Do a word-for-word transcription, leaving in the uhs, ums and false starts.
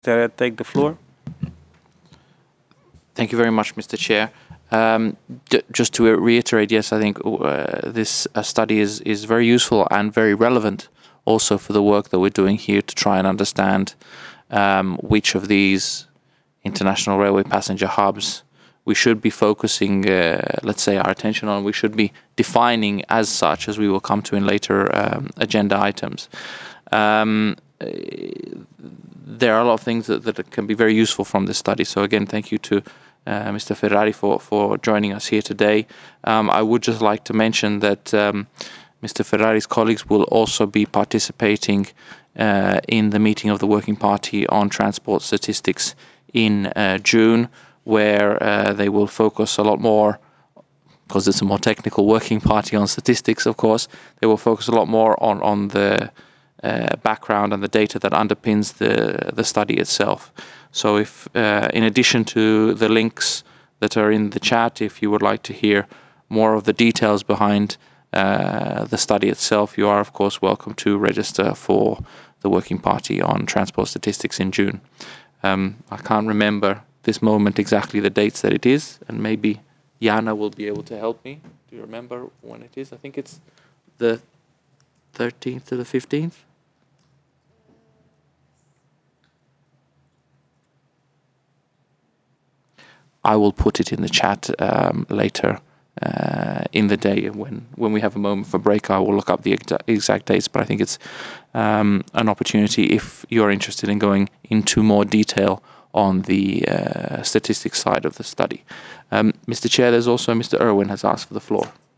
Sarah, take the floor. Thank you very much, Mister Chair. Um, just to reiterate, yes, I think uh, this uh, study is, is very useful and very relevant also for the work that we're doing here to try and understand um, which of these international railway passenger hubs we should be focusing, uh, let's say, our attention on. We should be defining as such, as we will come to in later um, agenda items. Um, there are a lot of things that, that can be very useful from this study. So again, thank you to uh, Mister Ferrari for, for joining us here today. Um, I would just like to mention that um, Mister Ferrari's colleagues will also be participating uh, in the meeting of the Working Party on Transport Statistics in uh, June, where uh, they will focus a lot more, because it's a more technical working party on statistics, of course, they will focus a lot more on, on the uh, background and the data that underpins the, the study itself. So if, uh, in addition to the links that are in the chat, if you would like to hear more of the details behind uh, the study itself, you are, of course, welcome to register for the Working Party on Transport Statistics in June. Um, I can't remember this moment exactly the dates that it is, and maybe Jana will be able to help me. Do you remember when it is? I think it's the thirteenth to the fifteenth. I will put it in the chat um, later uh, in the day when when we have a moment for break. I will look up the exa exact dates, but I think it's um, an opportunity if you're interested in going into more detail on the uh, statistics side of the study. Um, Mister Chair, there's also Mister Irwin has asked for the floor.